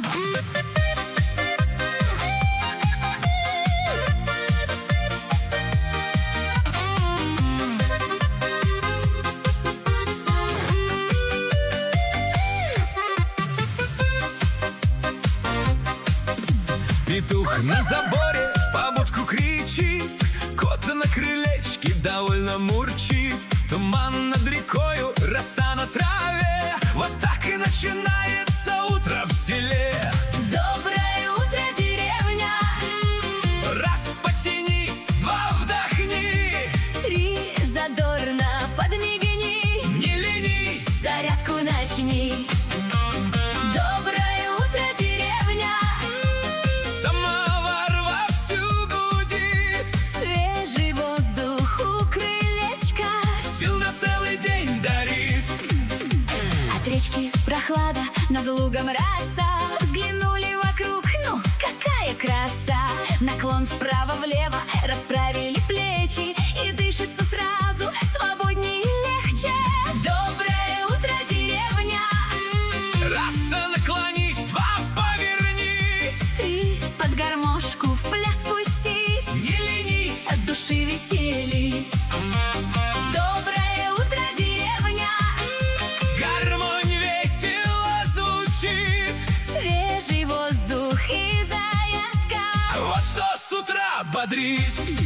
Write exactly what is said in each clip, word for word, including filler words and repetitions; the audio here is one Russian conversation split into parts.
Петух на заборе по будку кричит, кот на крылечке довольно мурчит. Туман над рекою, роса на траве, вот так и начинается утро в селе. Доброе утро, деревня! Раз потянись, два вдохни, Три задорно подмигни, не ленись, зарядку начни. Доброе утро, деревня! самовар вовсю гудит, Свежий воздух у крылечка, сил на целый день дарит. от речки прохлада, над лугом роса. Взглянули вокруг, ну какая краса! Наклон вправо-влево, расправили плечи, и дышится сразу свободнее и легче. Доброе утро, деревня! Раз наклонись, два повернись, Три под гармошку в пляс спустись, не ленись, от души веселись. Доброе утро, деревня! гармонь весело звучит. Свежий воздух и зарядка. Вот что с утра бодрит.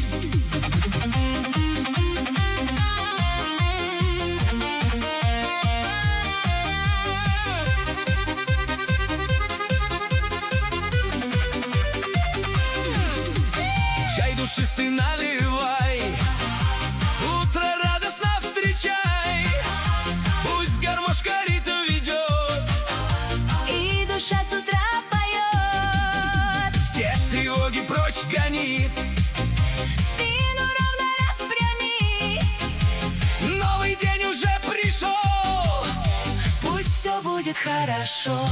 Чай душистый наливай, утро радостно встречай. Пусть гармошка ритм ведет, И душа с утра поет. все тревоги прочь гони. Спину ровно распрями, Новый день уже пришел, пусть все будет хорошо.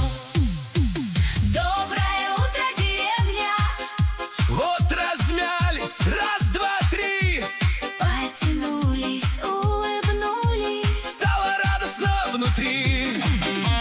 Доброе утро, деревня! вот размялись, раз, два, три. Потянулись, улыбнулись. Стало радостно внутри.